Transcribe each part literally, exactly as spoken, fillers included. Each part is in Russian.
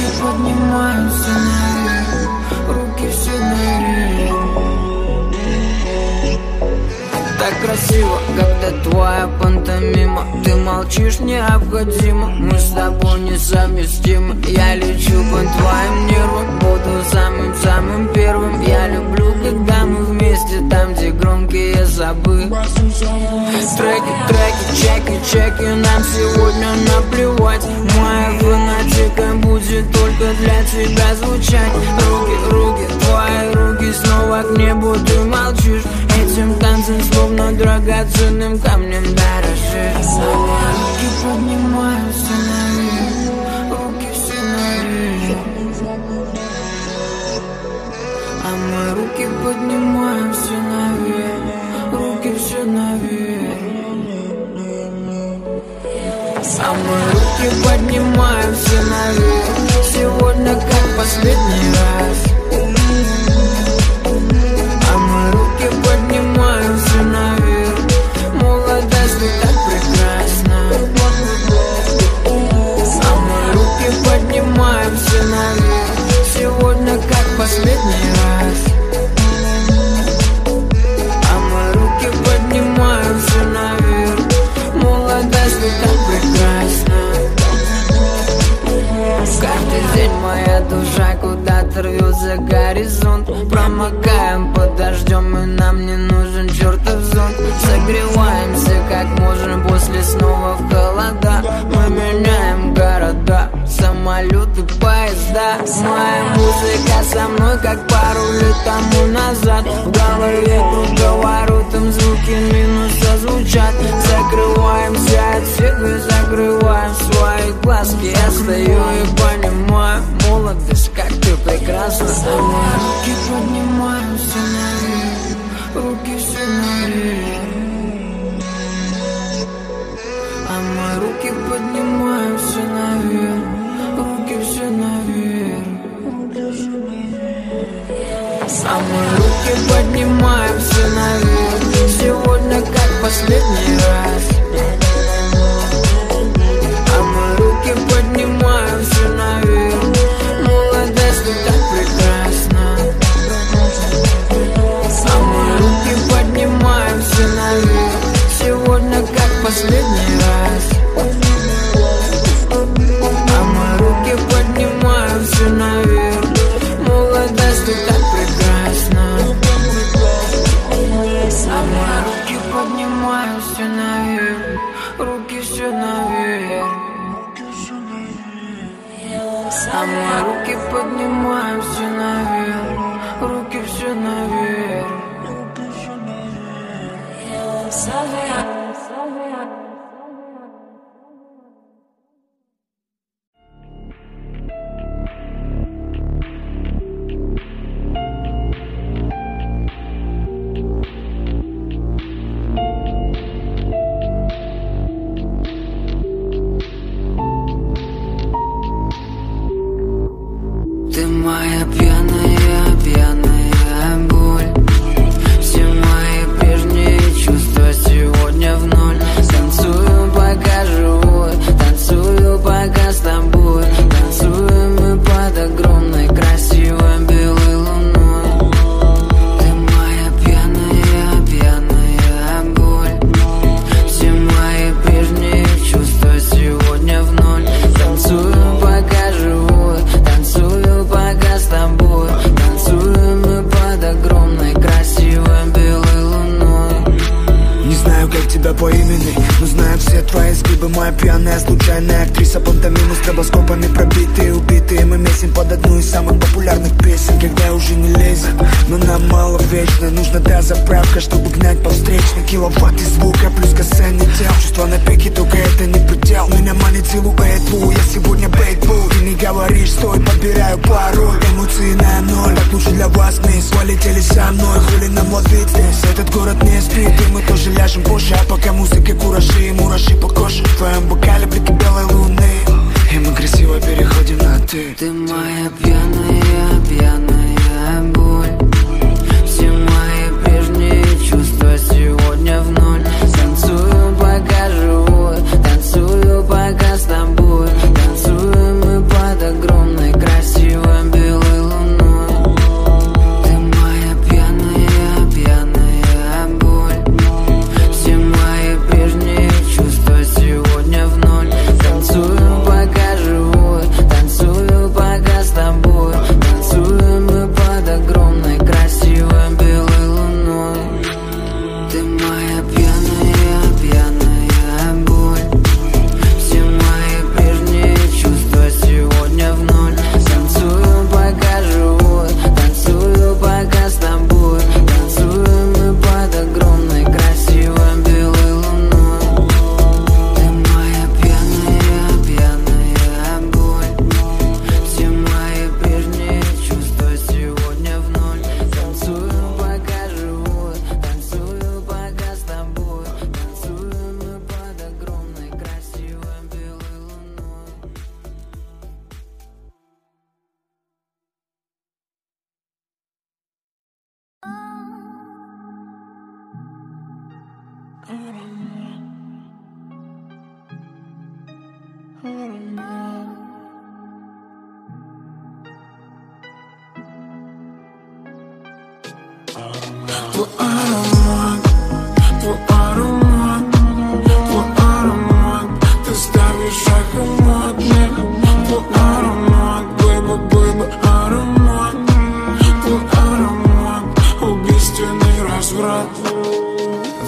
поднимаются наверх, руки все наверх. Так красиво, когда твоя пантомима. Ты молчишь, необходимо, мы с тобой несовместимы. Я лечу по твоим нервам, буду самым-самым первым. Я люблю, когда мы вместе, там, где громкие забы. Треки, треки, чеки, чеки, нам сегодня наплевать. Моя фанатика будет только для тебя звучать. Руки, руки, твои руки снова к небу, ты молчишь. Этим танцем словно драгоценным камнем дорожишь. Руки поднимаются наверх, руки все наверх. А мы руки поднимаем все наверх, руки все наверх. А мы руки поднимаем все наверх, сегодня как последний раз. А мы руки поднимаем все наверх, молодость ты так прекрасна. А мы руки поднимаем все наверх, сегодня как последний раз. А мы руки поднимаем все наверх, молодость ты так прекрасна. Каждый день моя душа куда-то рвет за горизонт. Промокаем под дождем, и нам не нужен чертов зонт. Согреваемся как можем после снова в холода. Мы меняем города, самолеты, поезда. Моя музыка со мной как пару лет тому назад. В голове круговоротом звуки минуса звучат. Закрываемся от всех и закрываем свои глазки. Я стою и понимаю, молодость, как ты прекрасна. Руки поднимаются наверх, руки все наверх. А мы руки поднимаем все наверх, руки все наверх. А мы руки поднимаем все наверх, сегодня как последний раз. А мы руки поднимаем все наверх, молодость ты так прекрасна. А мы руки поднимаем все наверх, сегодня как последний раз. А мы руки поднимаем все наверх, молодость ты так прекрасна. А мы руки поднимаем все наверх, руки все наверх. А мы руки поднимаем все наверх, руки все наверх. Ты моя пьяная, пьяная боль. Все мои прежние чувства сегодня в ноль. Танцую, пока живой, танцую, пока с тобой. Танцуем мы под огромной красивой белой луной. Ты моя пьяная, пьяная боль. Все мои прежние чувства сегодня в ноль. Танцую, пока живой, танцую, пока с тобой. Танцуем мы под огромной красивой белой луной. Не знаю, как тебя по имени, но знаю все твои сгибы. Моя пьяная, случайная актриса пантомимы. Стробоскопами пробитые, убитые. Мы месим под одну из самых популярных песен. Когда уже не лезет, но нам мало вечно. Нужна та заправка, чтобы гнать по встречной. Киловатты звука плюс касание тел. Чувства на пике, только это не предел. Меня манит силуэт, бу, я сегодня бейтбул. Ты не говоришь, стой, подбираю пароль. Эмоции на ноль, так лучше для вас, мисс. Полетели со мной, хули нам ловить здесь. Этот город не спит, и мы тоже ляжем позже. А пока музыка куражи и мураши по коже. В твоем бокале блики белой луны, и мы красиво переходим на ты. Ты моя пьяная, пьяная боль. Все мои прежние чувства сегодня в ноль. Танцую, пока живой, танцую, пока с тобой. Танцуем мы под огромной красотой.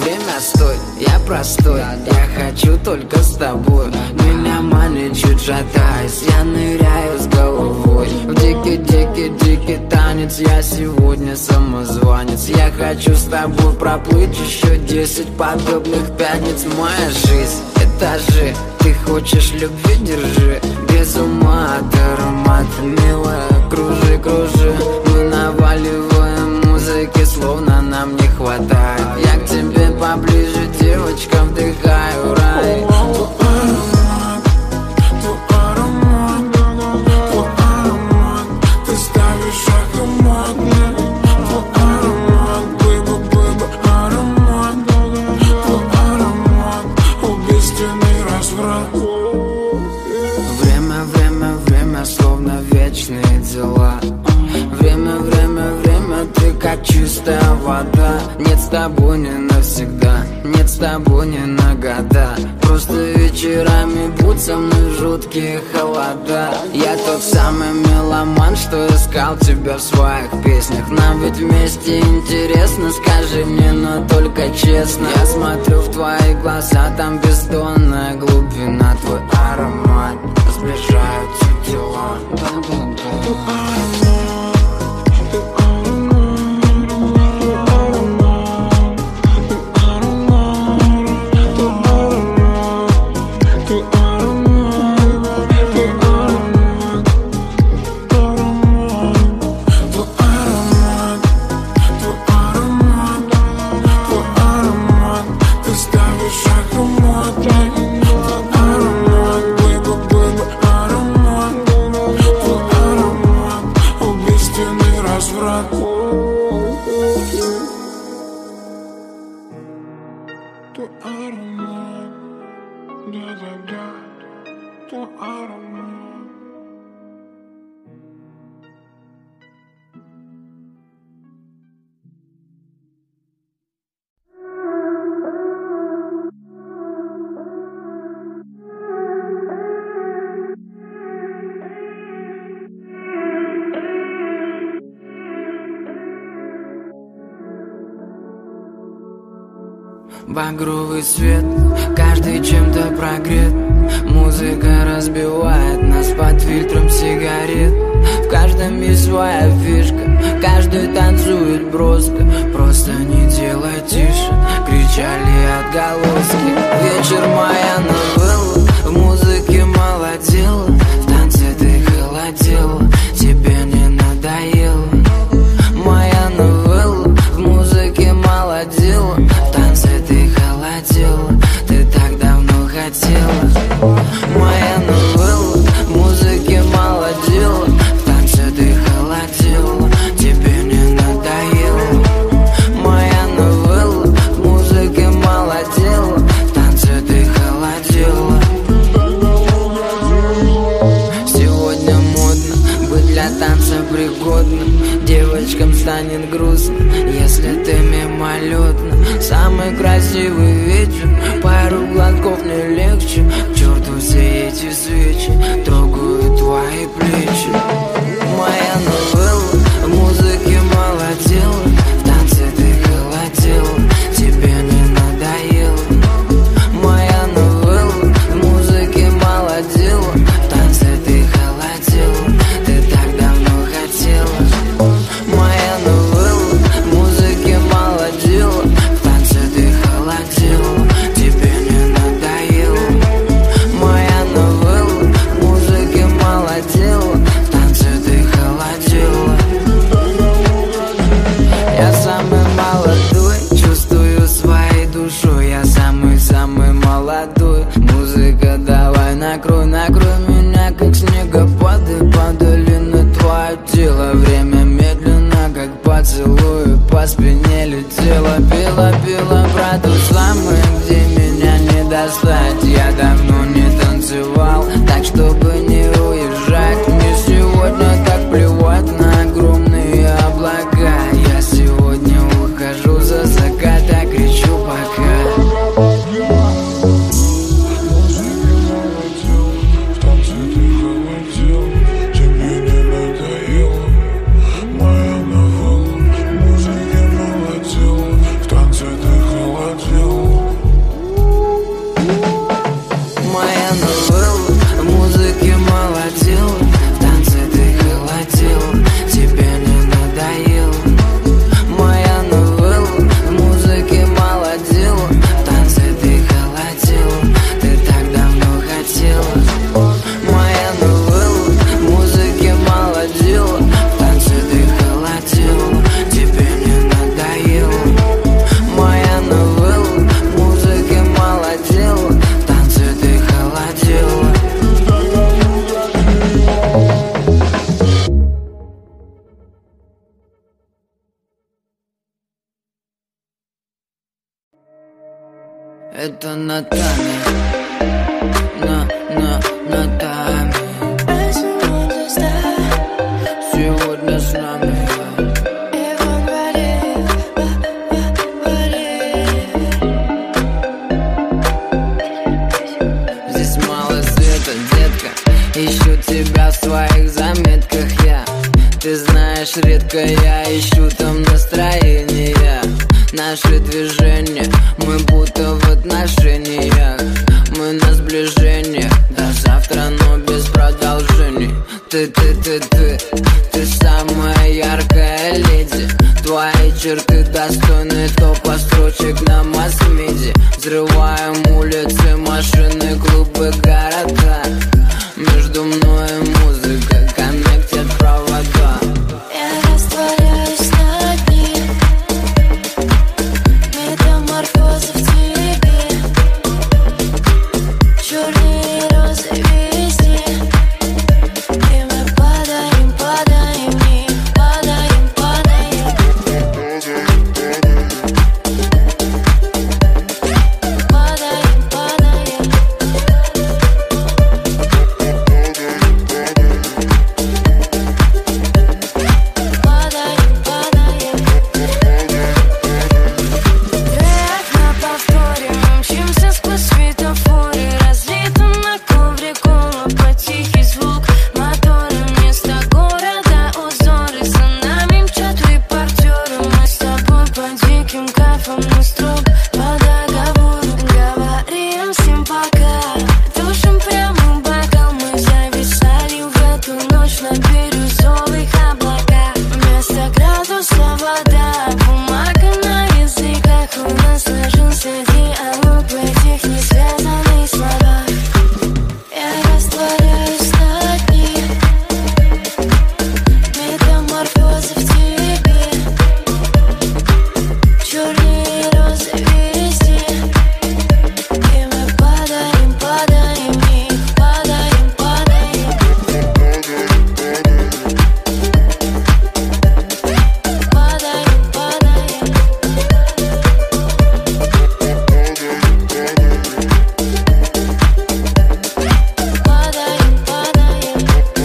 время стой, я простой. Я хочу только с тобой. Меня манит чуть шатаясь, я ныряю с головой в дикий-дикий-дикий танец. Я сегодня самозванец. Я хочу с тобой проплыть еще десять подобных пятниц. Моя жизнь — этажи. Ты хочешь любви, держи. Без ума от аромата, милая, кружи, кружи. Мы наваливаем музыки, словно нам не хватает. Я к тебе поближе, девочка, вдыхаю рай. Время, время, время, словно вечные дела. Время, время, время, ты как чистая вода. Нет, с тобой не навсегда, нет, с тобой не на года. Просто вечерами будь со мной в жуткие холода. Я тот самый меломан, что искал тебя в своих песнях. Нам ведь вместе интересно, скажи мне, но только честно. Я смотрю в твои глаза, там бездонная глубина. Твой аромат сближаются тела. Багровый свет, каждый чем-то прогрет. Музыка разбивает нас под фильтром сигарет. В каждом есть своя фишка, каждый танцует броско. Просто не делай тише, кричали отголоски. Вечер моя новелла, в музыке мало дела. В танце ты холодела, тебе не надоело. Моя новелла, в музыке мало дела. В танце ты холодела, ты так давно хотела. Моя новелла, в музыке мало дела. В танце ты холодела, тебе не надоело. Моя новелла, в музыке мало дела. В танце ты холодела. Сегодня модно быть для танца пригодным. Девочкам станет грустно, если ты мимолетно. Самый красивый вечер, пару глотков не легче. К черту все эти свечи, трогают твои плечи. Моя новелла, в музыке мало дела. В танце ты холодела, тебе не надоело. Моя новелла, в музыке мало дела. В танце ты холодела, ты так давно хотела. Моя новелла, в музыке мало дела. В танце ты холодела, тебе не надоело. Моя новелла, в музыке мало дела. В танце ты холодела. Я самый молодой, чувствую своей душой. Я самый-самый молодой. Музыка, давай накрой, накрой меня, как снегопады. Падали на твое тело. Время медленно, как поцелуй, по спине летела. Пила, пила про ту самую, где меня не достать. Я давно не танцевал, так чтобы не уезжать. Мне сегодня так плевать на огромные облака. Я сегодня ухожу за закат, а кричу пока. В танце ты Это Натами, на, на, Натами. Сегодня с нами. Здесь мало света, детка. Ищу тебя в своих заметках я. Ты знаешь, редко я ищу там настроения. Наши движения, мы будто в отношениях. Мы на сближениях, до завтра, но без продолжений. Ты, ты, ты, ты, ты самая яркая леди. Твои черты достойны топа строчек на масс-медиа. Взрываем улицы, машины, клубы, города. Между мной и музыкой коннектят провода. Я растворяюсь на дне, метаморфоза в тебе. Черные розы везде, и мы падаем, падаем вниз, падаем, падаем. Падаем, падаем. Падаем, падаем. Трек на повторе, мы мчимся сквозь светофоры. Разлито на ковре кола под тихий звук мотора. Вместо города узоры, за нами мчат репортеры. Мы с тобой по диким кайфам, но строго по договору. Говорим всем пока, душим прямо в бокал. Мы зависали в эту ночь на бирюзовых облаках. Вместо градуса вода, бумага на языках. У нас сложился диалог в этих несвязанных словах. Я растворяюсь на дне, метаморфоза в тебе. Черные розы везде, и мы падаем, падаем вниз, падаем, падаем. Падаем, падаем. Падаем, падаем.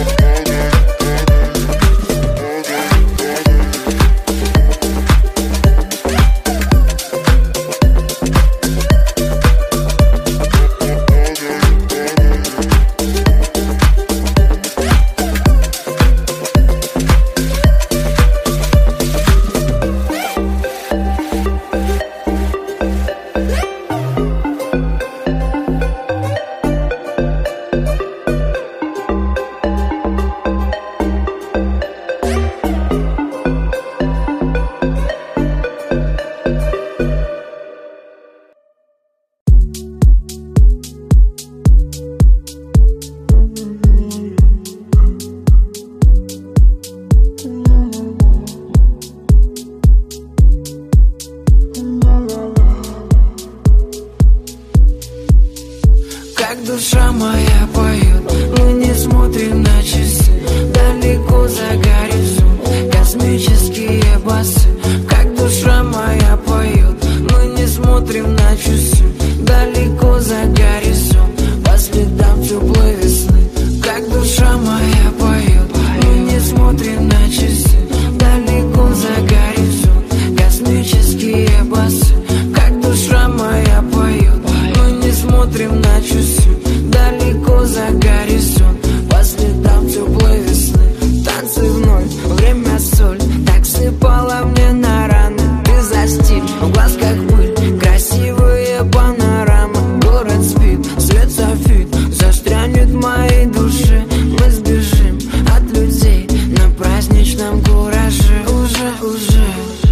Как душа моя поет, мы не смотрим на часы. Далеко за горизонт, космические басы. Как душа моя поет, мы не смотрим на часы. Далеко за горизонт, по следам теплой весны. Как душа моя поет, мы не смотрим на часы. Далеко за горизонт, космические басы. Как душа моя поет, мы не смотрим на часы. Далеко за горизонт, по следам теплой весны. Танцы вновь, время соль, так сыпала мне на раны. Ты за стиль, в глазках пыль, красивые панорамы. Город спит, свет софит, застрянет в моей душе. Мы сбежим от людей на праздничном кураже. Уже, уже,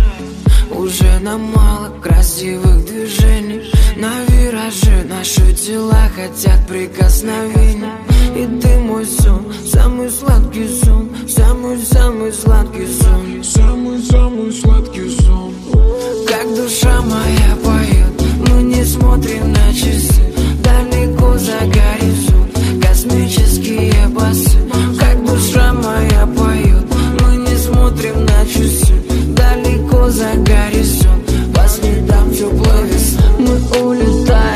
уже нам мало красивых движений. На вираже наши тела хотят прикосновений. И ты мой сон, самый сладкий сон, самый-самый сладкий сон, самый-самый сладкий сон. Как душа моя поет, мы не смотрим на часы. Далеко за горизонт, космические басы. Как душа моя поет, мы не смотрим на часы. Далеко за горизонт, по следам теплой весны. Мы улетаем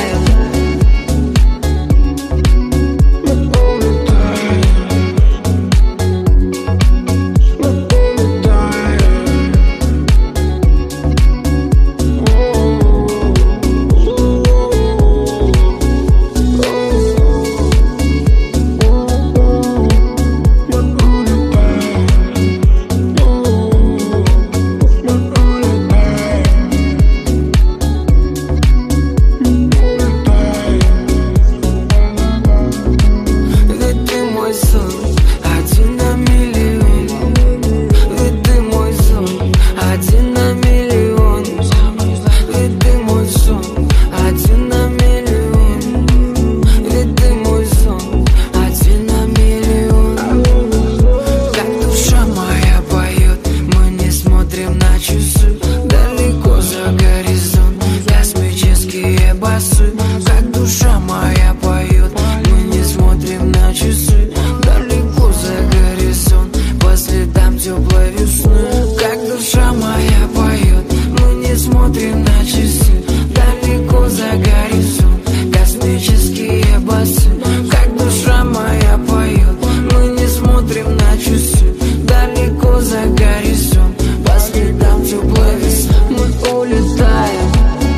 Ведь ты мой сон, один на миллион. Ведь ты мой сон, один на миллион. Как душа моя поет, мы не смотрим на часы. Далеко за горизонт, космические басы. Как душа моя поет, мы не смотрим на часы. Далеко за горизонт, по следам теплой весны. Как душа моя поет, мы не смотрим на часы. Далеко за горизонт, космические басы. Как душа моя поет, мы не смотрим на часы. Далеко за горизонт, по следам теплой весны. Мы улетаем.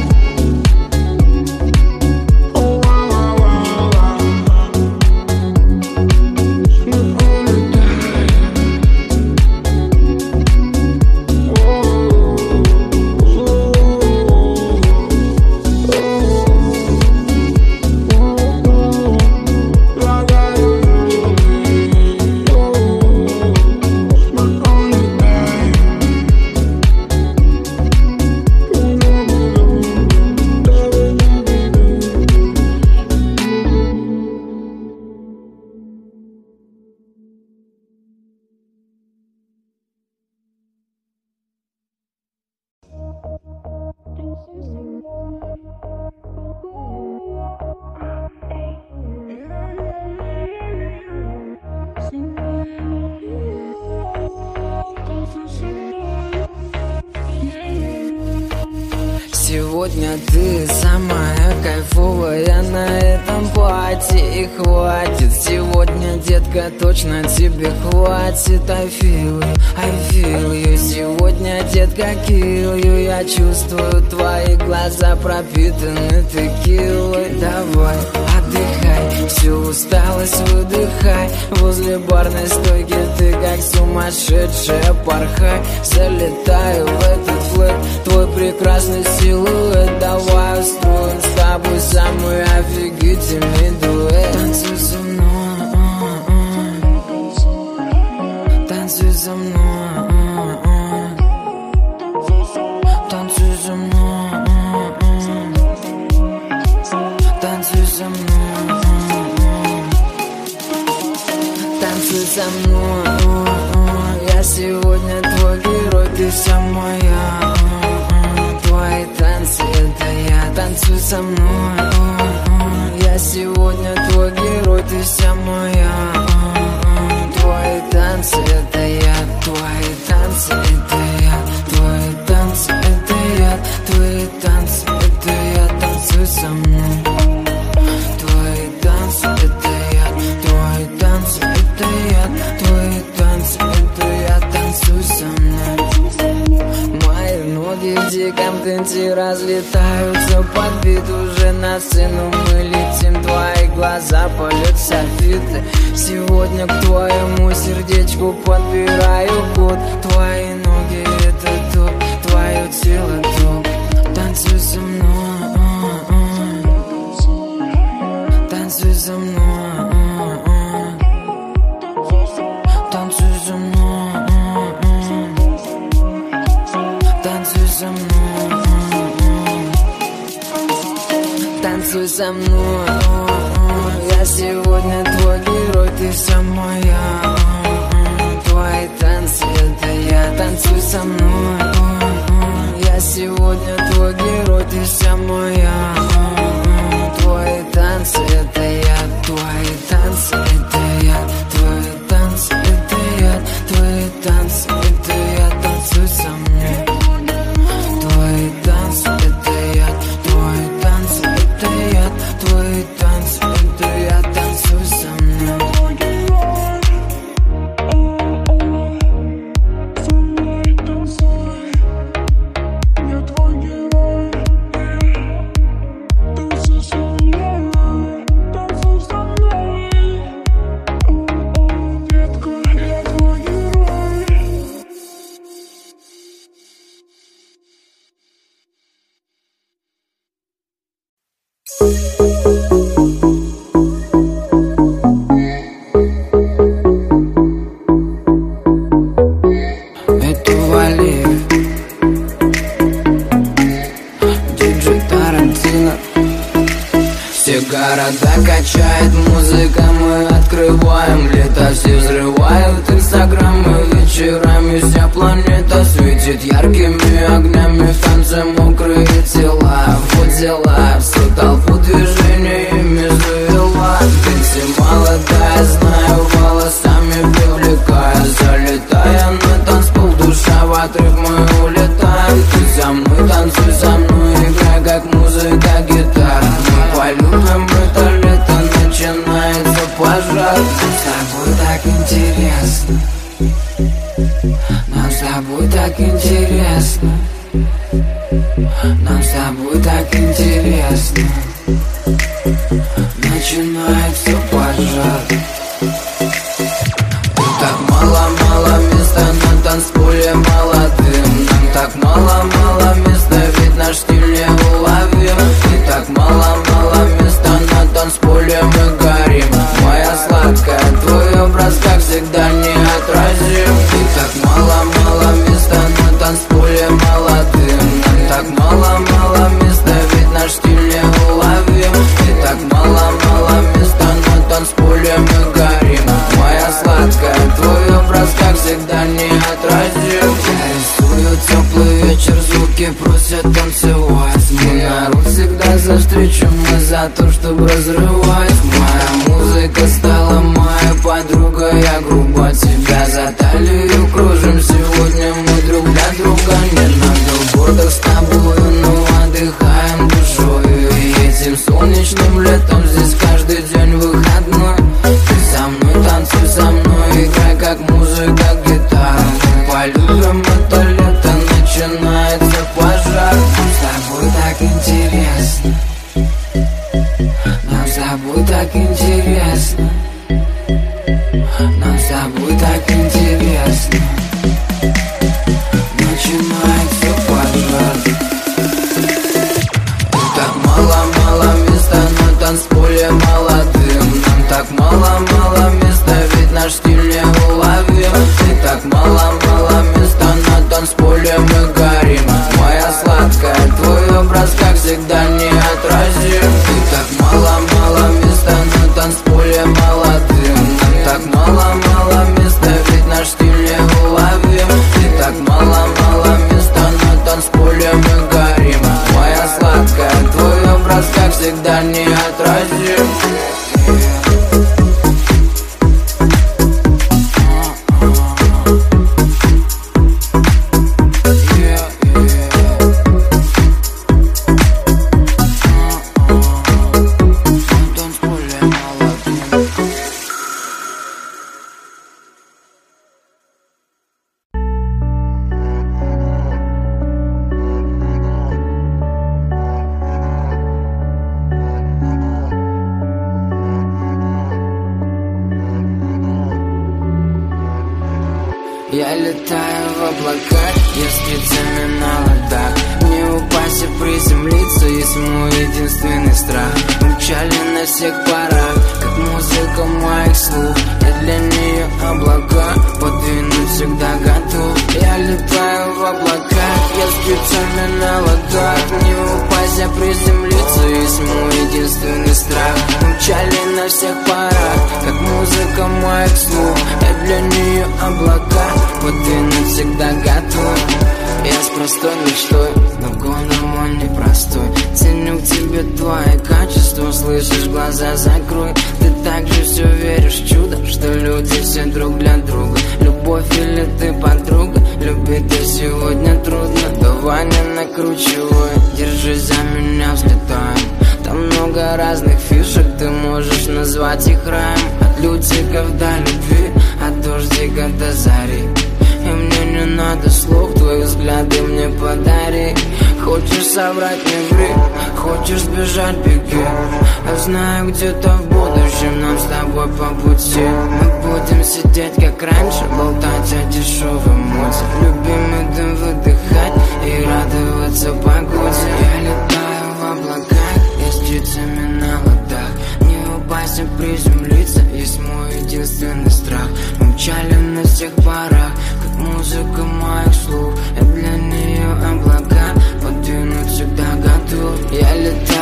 Сегодня ты самая кайфовая на этом пати. И хватит сегодня, детка, точно тебе хватит. I feel you, I feel you. Сегодня, детка, kill you. Я чувствую, твои глаза пропитаны текилой. Давай, отдыхай, всю усталость выдыхай. Возле барной стойки ты как сумасшедшая порхай. Залетаю в этот флэт, твой прекрасный силуэт. Давай устроим с тобой самый офигительный дуэт. Танцуй со мной, танцуй со мной, танцуй со мной, танцуй со мной, танцуй со мной. Я сегодня твой герой, ты вся моя. Твои танцы, это я. Танцуй со мной. Я сегодня твой герой, ты вся моя. Твои танцы, это я. Твои танцы, это я. Твои танцы, это я. Твои танцы, это я. Танцуй со мной. Твои танцы, это я. Твои танцы, это я. Твои танцы, это я. Танцуй со мной. Мои ноги в диком танце разлетаются под бит. Уже на сцену мы летим, твои глаза полет софиты. Сегодня к твоему сердечку подбираю код. Твои ноги это топ, твое тело топ. Танцуй со мной, танцуй со мной, танцуй со мной, танцуй со мной, танцуй со мной. Я сегодня твой герой, ты вся моя. Твои танцы, это я. Танцуй со мной. Я сегодня твой герой, ты вся моя. Твои танцы, это я. Твои танцы, это я. Твои танцы, это я. Твои танцы, это я. Танцуй со мной. Твои танцы, это я. Твои танцы, это я. Твои танцы, это я. Танцуй со мной. Все города качает музыка, мы открываем лето. Все взрывают инстаграмы, вечерами вся планета светит яркими огнями. В танце мокрые тела, вот дела, всю толпу движениями завела. Ты молодая, знаю, волосами привлекая, залетая на танцпол, душа в отрыв, мы улетаем. Ты со мной, танцуй со мной, играй как музыка, гитара. Мы полюбим это лето, начинается пожар. Нам с тобой так интересно, нам с тобой так интересно, нам с тобой так интересно. Начинается пожар. Так мало-мало места на танцполе молодым. Нам так мало-мало места, ведь наш стиль не уловим. И так мало-мало места на танцполе, мы горим. Моя сладкая, твой образ, как всегда, неотразим. И так мало-мало места на танцполе молодым. Нам так мало-мало места, ведь наш стиль не уловим. И так мало-мало места на танцполе, мы горим. Моя сладкая, твой образ, как всегда, неотразим. Я рисую теплый вечер, звуки просят танцевать. Мой народ всегда за встречу, мы за то, чтобы разрывать. Моя музыка стала моя подруга, я грубо тебя за талию кружим. Сегодня мы друг для друга, нет на билбордах с тобою, но отдыхаем душой. И этим солнечным летом здесь каждый день выходной. Ты со мной, танцуй со мной, играй как музыка, гитара. Мы полюбим это лето, начинается пожар. Нам с тобой так интересно, нам с тобой так интересно, нам с тобой так интересно. Начинается пожар. Так мало-мало места на танцполе молодым. Нам так мало-мало места, ведь наш стиль не уловим. И так мало-мало места на танцполе, мы горим. Моя сладкая, твой образ, как всегда, неотразим. И так мало-мало места на танцполе молодым. Нам так мало-мало места, ведь наш стиль не уловим. И так мало-мало места на танцполе, мы горим. Моя сладкая, твой образ, как всегда, неотразим. Я летаю в облаках, я с птицами на ладах. Не упасть и приземлиться есть мой единственный страх. Мчали на всех парах, как музыка моих слух. Я для нее облака, подвинуть всегда готов. Я летаю в облаках, я с птицами на ладах. Не упасть, а приземлиться есть мой единственный страх. Мчали на всех парах, как музыка моих слух. Я для нее облака, подвинуть всегда готов. Я с простой мечтой, но гонор он непростой. Ценю к тебе твои качества, слышишь, глаза закрой. Ты также все веришь в чудо, что люди все друг для друга. Любовь или ты подруга, любить ты сегодня трудно. Давай не накручивай, держись за меня, взлетаем. Там много разных фишек, ты можешь назвать их раем. От лютиков до любви, от дождика до зари. И мне не надо слов, твои взгляды мне подари. Хочешь соврать, не ври, хочешь сбежать, беги. Я знаю, где-то в будущем нам с тобой по пути. Мы будем сидеть, как раньше, болтать о дешевой моде. Любимый дым выдыхать и радоваться погоде. Я летаю в облаках, я с птицами на ладах. Не упасть, а приземлиться есть мой единственный страх. Мы мчали на всех парах, как музыка моих слух. Я для нее облака, подвинуть всегда готов. Я летаю в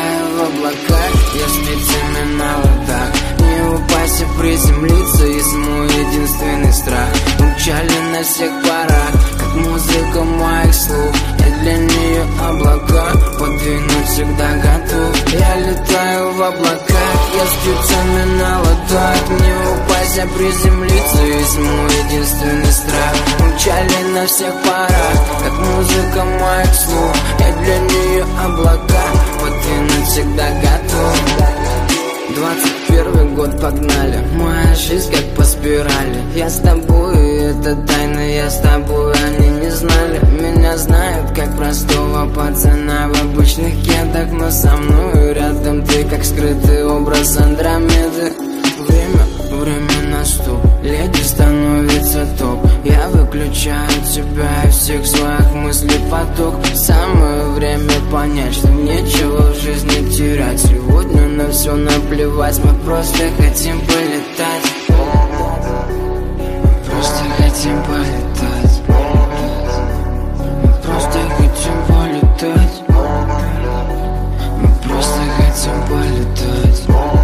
в облаках, я с птицами на ладах. Не упасть и приземлиться, есть мой единственный страх. Умчали на всех парах, как музыка моих слов. Я для нее облака, подвинуть всегда готов. Я летаю в облаках, я с птицами на ладах. Не упасть, а приземлиться, есть мой единственный страх. Умчали на всех парах, как музыка моих слов. Я для нее облака, подвинуть всегда готов. Двадцать первый год, погнали. Моя жизнь как по спирали. Я с тобой, это тайна, я с тобой. Они не знали, меня знают как простого пацана в обычных кедах. Но со мной рядом ты, как скрытый образ Андромеды. Время, время наступ, леди становится топ. Я выключаю тебя и всех своих мыслей поток. Самое время понять, что нечего в жизни терять. Сегодня на все наплевать, мы просто хотим полетать. Просто хотим полетать. Мы просто хотим полетать. Мы просто хотим полетать.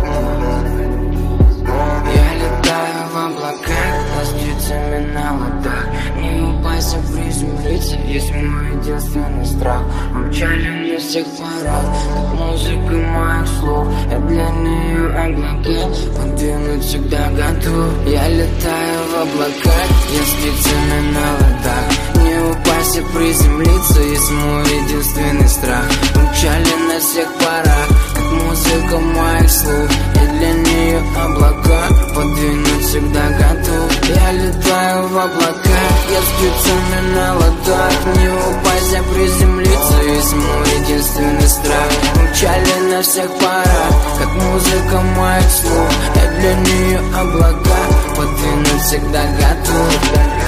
Я летаю в облаках, но с птицами на ладах. Не упасть, а приземлиться, есть мой единственный страх. Умчали на всех парах, как музыка моих слов. Я для нее облака, подвинуть всегда готов. Я летаю в облаках, я с птицами на ладах. Не упасть, а приземлиться, есть мой единственный страх. Умчали на всех парах, как музыка моих слов. Я для нее облака, подвинуть всегда готов. Я летаю в облаках, я с птицами на ладах. Не упасть, а приземлиться, есть мой единственный страх. Умчали на всех парах, как музыка моих слов. Я для нее облака, подвинуть всегда готов.